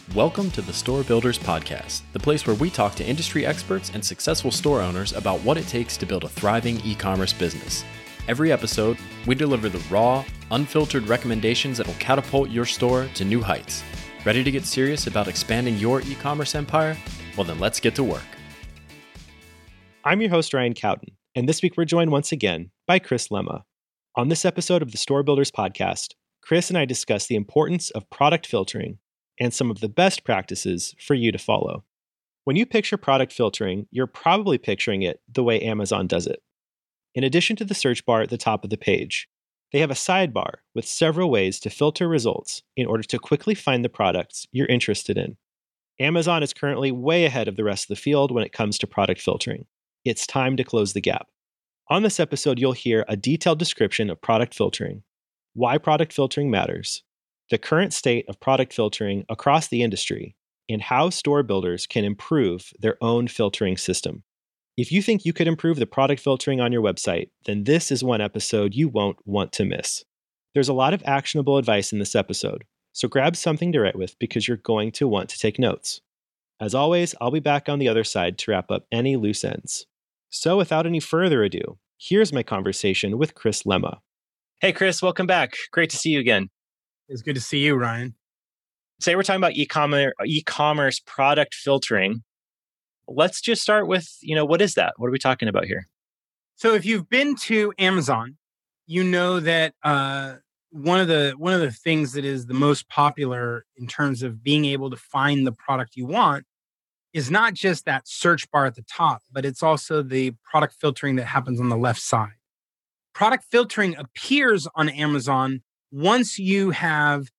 Welcome to the Store Builders Podcast, the place where we talk to industry experts and successful store owners about what it takes to build a thriving e-commerce business. Every episode, we deliver the raw, unfiltered recommendations that will catapult your store to new heights. Ready to get serious about expanding your e-commerce empire? Well, then let's get to work. I'm your host, Ryan Cowden, and this week we're joined once again by Chris Lemma. On this episode of the Store Builders Podcast, Chris and I discuss the importance of product filtering and some of the best practices for you to follow. When you picture product filtering, you're probably picturing it the way Amazon does it. In addition to the search bar at the top of the page, they have a sidebar with several ways to filter results in order to quickly find the products you're interested in. Amazon is currently way ahead of the rest of the field when it comes to product filtering. It's time to close the gap. On this episode, you'll hear a detailed description of product filtering, why product filtering matters, the current state of product filtering across the industry, and how store builders can improve their own filtering system. If you think you could improve the product filtering on your website, then this is one episode you won't want to miss. There's a lot of actionable advice in this episode, so grab something to write with because you're going to want to take notes. As always, I'll be back on the other side to wrap up any loose ends. So without any further ado, here's my conversation with Chris Lemma. Hey, Chris, welcome back. Great to see you again. It's good to see you, Ryan. Today we're talking about e-commerce product filtering. Let's just start with, what is that? What are we talking about here? So if you've been to Amazon, you know that one of the things that is the most popular in terms of being able to find the product you want is not just that search bar at the top, but it's also the product filtering that happens on the left side. Product filtering appears on Amazon once you have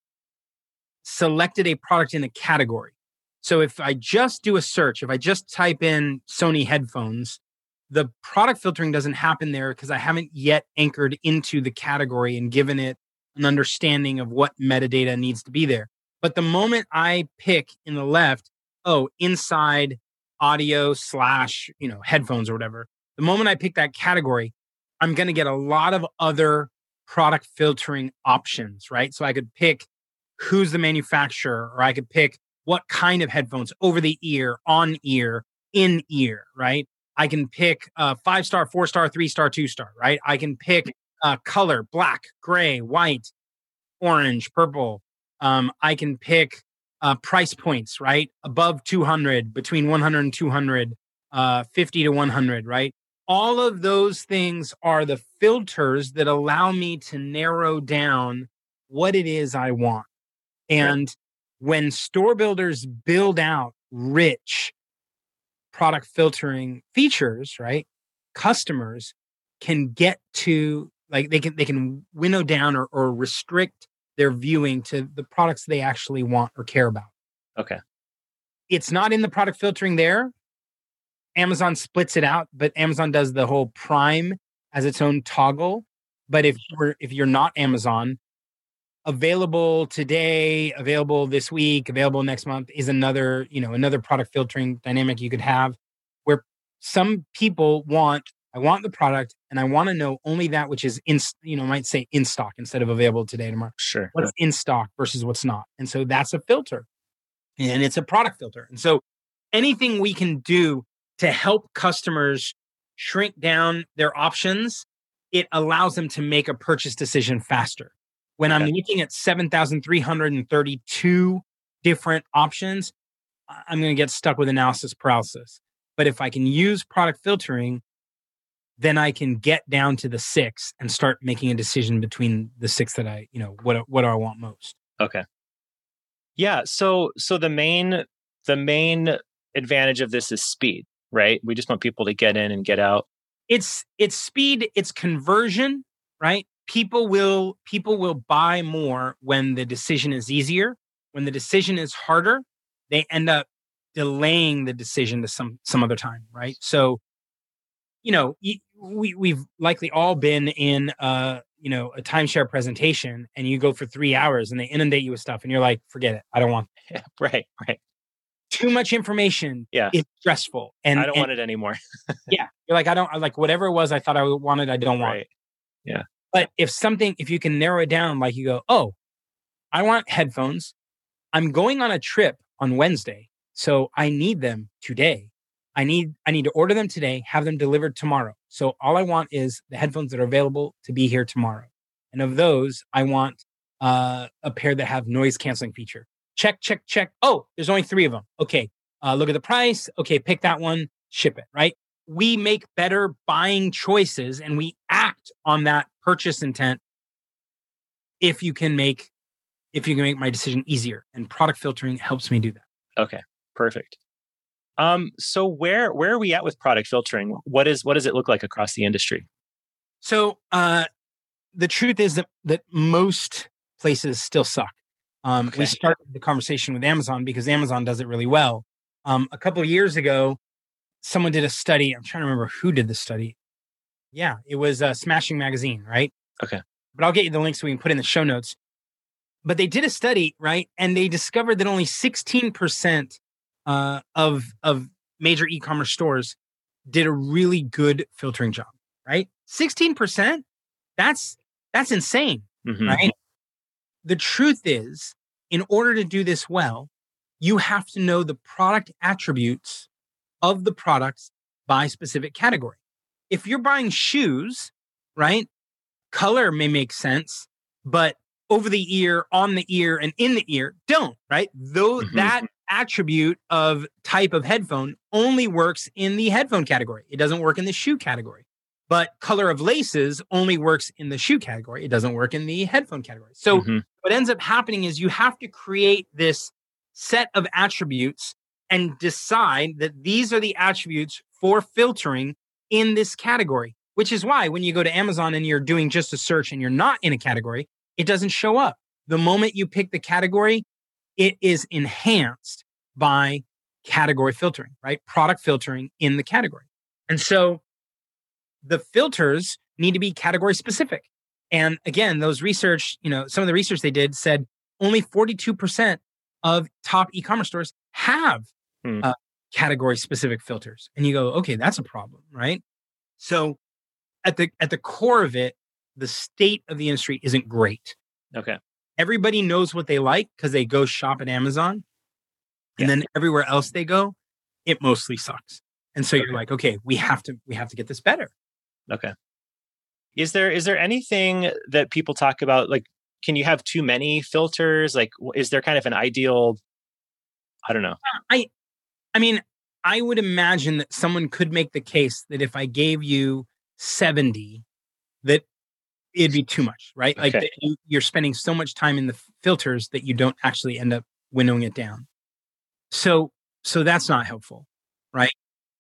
selected a product in a category. So if I just do a search, if I just type in Sony headphones, the product filtering doesn't happen there because I haven't yet anchored into the category and given it an understanding of what metadata needs to be there. But the moment I pick in the left, inside audio / headphones or whatever, the moment I pick that category, I'm going to get a lot of other product filtering options, right? So I could pick who's the manufacturer, or I could pick what kind of headphones, over the ear, on ear, in ear, right? I can pick 5-star, 4-star, 3-star, 2-star, right? I can pick color, black, gray, white, orange, purple. I can pick price points, right? Above 200, between 100 and 200, 50 to 100, right? All of those things are the filters that allow me to narrow down what it is I want. And when store builders build out rich product filtering features, right? Customers can get to, they can winnow down or restrict their viewing to the products they actually want or care about. Okay. It's not in the product filtering there. Amazon splits it out, but Amazon does the whole Prime as its own toggle. But if you're not Amazon, available today, available this week, available next month is another product filtering dynamic you could have, where some people I want the product and I want to know only that which is might say in stock instead of available today, tomorrow. Sure. What's in stock versus what's not. And so that's a filter. And it's a product filter. And so anything we can do to help customers shrink down their options, it allows them to make a purchase decision faster. When I'm looking at 7,332 different options, I'm going to get stuck with analysis paralysis. But if I can use product filtering, then I can get down to the 6 and start making a decision between the 6 that what do I want most? Okay. Yeah. So the main advantage of this is speed, right? We just want people to get in and get out. It's speed, it's conversion, right? People will buy more when the decision is easier. When the decision is harder, they end up delaying the decision to some other time, right? So, we've likely all been in a timeshare presentation, and you go for 3 hours and they inundate you with stuff, and you're like, forget it, I don't want it. Right. Too much information is stressful, and I don't want it anymore. Yeah, you're like, I like whatever it was I thought I wanted, I don't want it. Yeah. But if you can narrow it down, like you go, I want headphones. I'm going on a trip on Wednesday. So I need them today. I need to order them today, have them delivered tomorrow. So all I want is the headphones that are available to be here tomorrow. And of those, I want a pair that have noise canceling feature. Check, check, check. Oh, there's only 3 of them. Okay. Look at the price. Okay. Pick that one, ship it, right? We make better buying choices and we act on that purchase intent if you can make my decision easier. And product filtering helps me do that. Okay, perfect. So where are we at with product filtering? What does it look like across the industry? So the truth is that most places still suck. We started the conversation with Amazon because Amazon does it really well. A couple of years ago, someone did a study. I'm trying to remember who did the study. Yeah, it was Smashing Magazine, right? Okay. But I'll get you the link so we can put in the show notes. But they did a study, right? And they discovered that only 16% of major e-commerce stores did a really good filtering job, right? 16%? That's insane, right? The truth is, in order to do this well, you have to know the product attributes of the products by specific category. If you're buying shoes, right, color may make sense, but over the ear, on the ear, and in the ear don't, right? Though that attribute of type of headphone only works in the headphone category. It doesn't work in the shoe category. But color of laces only works in the shoe category. It doesn't work in the headphone category. So what ends up happening is you have to create this set of attributes and decide that these are the attributes for filtering in this category, which is why when you go to Amazon and you're doing just a search and you're not in a category, it doesn't show up. The moment you pick the category, it is enhanced by category filtering, right? Product filtering in the category. And so the filters need to be category specific. And again, those research, some of the research they did said only 42% of top e-commerce stores have category specific filters. And you go, okay, that's a problem, right? So at the core of it, the state of the industry isn't great. Okay. Everybody knows what they like because they go shop at Amazon. And then everywhere else they go, it mostly sucks. And so you're like, okay, we have to get this better. Okay. Is there anything that people talk about? Like, can you have too many filters? Like, is there kind of an ideal? I don't know. I mean, I would imagine that someone could make the case that if I gave you 70, that it'd be too much, right? Okay. Like you're spending so much time in the filters that you don't actually end up windowing it down. So that's not helpful, right?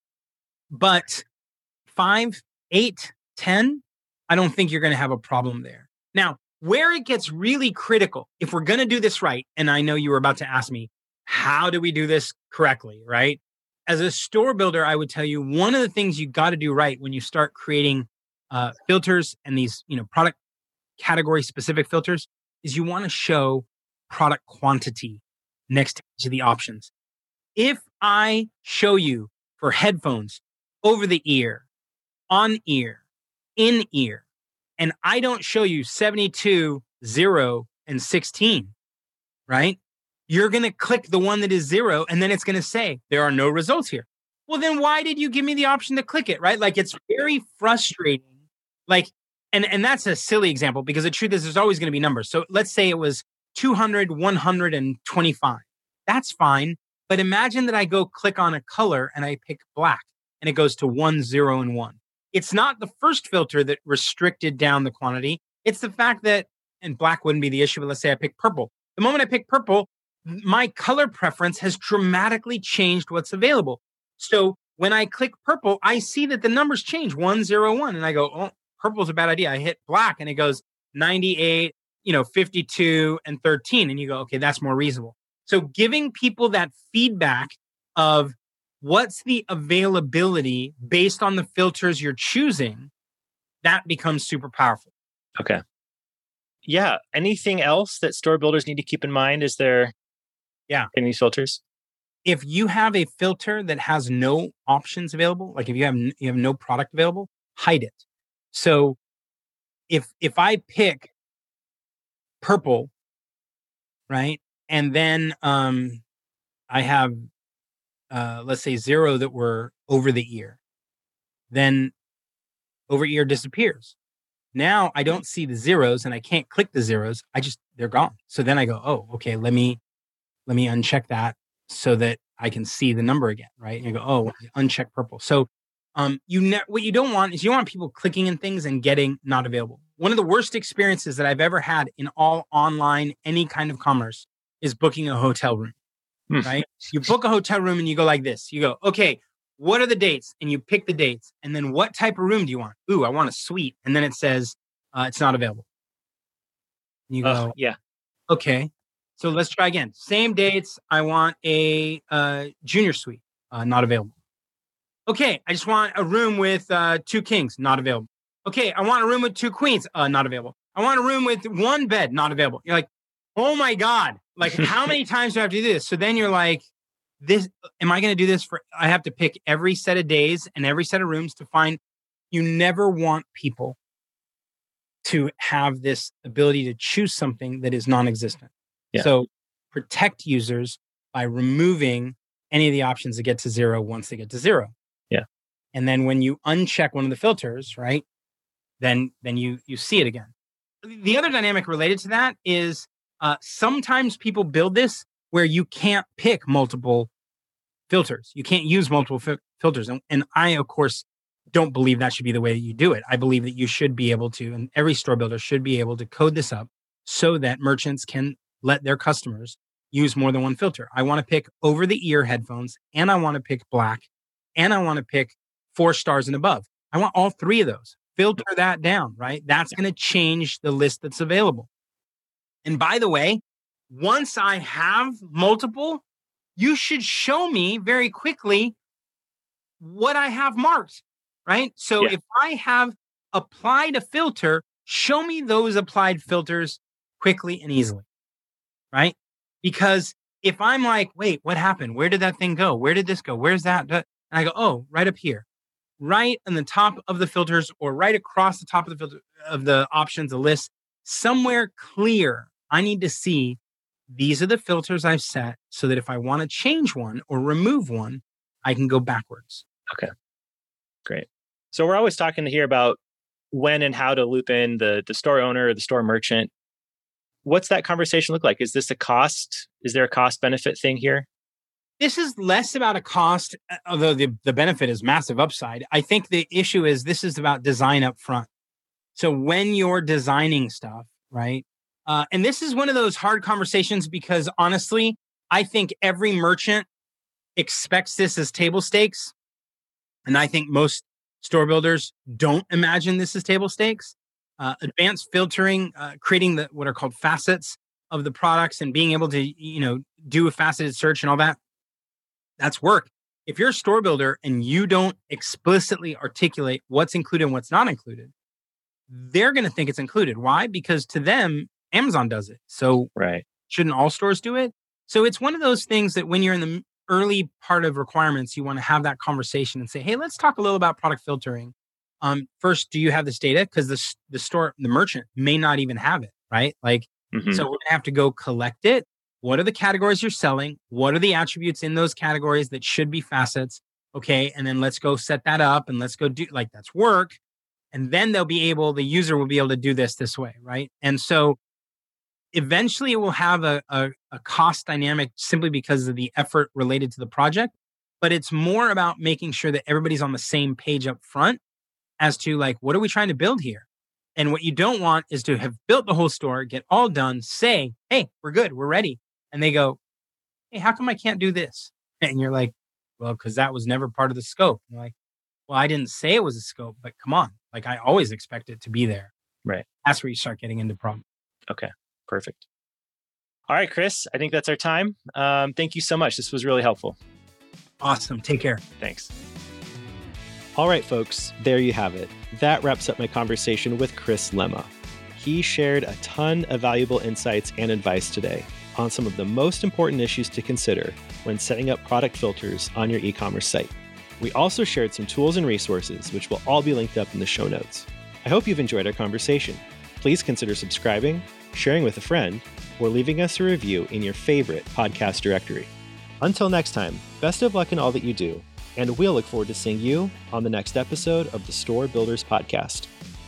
But 5, 8, 10, I don't think you're going to have a problem there. Now, where it gets really critical, if we're going to do this right, and I know you were about to ask me, how do we do this correctly, right? As a store builder, I would tell you one of the things you got to do right when you start creating filters and these, product category specific filters is you want to show product quantity next to each of the options. If I show you for headphones, over the ear, on ear, in ear, and I don't show you 72, 0, and 16, right? You're going to click the one that is 0, and then it's going to say, there are no results here. Well, then why did you give me the option to click it, right? Like, it's very frustrating. Like, and that's a silly example because the truth is there's always going to be numbers. So let's say it was 200, 125. That's fine. But imagine that I go click on a color and I pick black and it goes to 1, 0, and 1. It's not the first filter that restricted down the quantity. It's the fact that, and black wouldn't be the issue, but let's say I pick purple. The moment I pick purple, my color preference has dramatically changed what's available. So when I click purple, I see that the numbers change 1, 0, 1. And I go, oh, purple's a bad idea. I hit black and it goes 98, 52 and 13. And you go, okay, that's more reasonable. So giving people that feedback of what's the availability based on the filters you're choosing, that becomes super powerful. Okay. Yeah. Anything else that store builders need to keep in mind? Is there any filters? If you have a filter that has no options available, like if you have no product available, hide it. So if I pick purple, right, and then I have, let's say 0 that were over the ear. Then over ear disappears. Now I don't see the zeros and I can't click the zeros. They're gone. So then I go, oh, okay, let me uncheck that so that I can see the number again, right? And you go, oh, uncheck purple. So what you don't want is you want people clicking in things and getting not available. One of the worst experiences that I've ever had in all online, any kind of commerce is booking a hotel room, right? You book a hotel room and you go like this. You go, okay, what are the dates? And you pick the dates. And then what type of room do you want? Ooh, I want a suite. And then it says, it's not available. And you go, yeah. Okay. So let's try again. Same dates. I want a junior suite. Not available. Okay. I just want a room with 2 kings. Not available. Okay. I want a room with 2 queens. Not available. I want a room with 1 bed. Not available. You're like, oh my God. Like, how many times do I have to do this? So then you're like, am I going to do this I have to pick every set of days and every set of rooms to find. You never want people to have this ability to choose something that is non-existent. Yeah. So protect users by removing any of the options that get to 0 once they get to 0. Yeah. And then when you uncheck one of the filters, right, then you see it again. The other dynamic related to that is sometimes people build this where you can't pick multiple filters. You can't use multiple filters. And I, of course, don't believe that should be the way that you do it. I believe that you should be able to, and every store builder should be able to code this up so that merchants can let their customers use more than one filter. I want to pick over the ear headphones, and I want to pick black, and I want to pick 4 stars and above. I want all 3 of those. Filter that down, right? That's going to change the list that's available. And by the way, once I have multiple, you should show me very quickly what I have marked, right? So if I have applied a filter, show me those applied filters quickly and easily, right? Because if I'm like, wait, what happened? Where did that thing go? Where did this go? Where's that? And I go, oh, right up here, right on the top of the filters or right across the top of the filter of the options, the list, somewhere clear. I need to see these are the filters I've set so that if I want to change one or remove one, I can go backwards. Okay, great. So we're always talking here about when and how to loop in the store owner or the store merchant. What's that conversation look like? Is this a cost? Is there a cost benefit thing here? This is less about a cost, although the benefit is massive upside. I think the issue is this is about design up front. So when you're designing stuff, right? And this is one of those hard conversations because honestly, I think every merchant expects this as table stakes. And I think most store builders don't imagine this as table stakes. Advanced filtering, creating what are called facets of the products and being able to, do a faceted search and all that. That's work. If you're a store builder and you don't explicitly articulate what's included and what's not included, they're going to think it's included. Why? Because to them, Amazon does it. So shouldn't all stores do it? So it's one of those things that when you're in the early part of requirements, you want to have that conversation and say, hey, let's talk a little about product filtering. First, do you have this data? Because the merchant may not even have it, right? So we're going to have to go collect it. What are the categories you're selling? What are the attributes in those categories that should be facets? Okay. And then let's go set that up and let's go do that's work. And then the user will be able to do this way, right? And so eventually it will have a cost dynamic simply because of the effort related to the project. But it's more about making sure that everybody's on the same page up front as to what are we trying to build here? And what you don't want is to have built the whole store, get all done, say, hey, we're good, we're ready. And they go, hey, how come I can't do this? And you're like, well, because that was never part of the scope. And you're like, well, I didn't say it was a scope, but come on. I always expect it to be there. Right. That's where you start getting into problems. Okay, perfect. All right, Chris, I think that's our time. Thank you so much. This was really helpful. Awesome. Take care. Thanks. All right, folks, there you have it. That wraps up my conversation with Chris Lema. He shared a ton of valuable insights and advice today on some of the most important issues to consider when setting up product filters on your e-commerce site. We also shared some tools and resources, which will all be linked up in the show notes. I hope you've enjoyed our conversation. Please consider subscribing, sharing with a friend, or leaving us a review in your favorite podcast directory. Until next time, best of luck in all that you do, and we'll look forward to seeing you on the next episode of the Store Builders Podcast.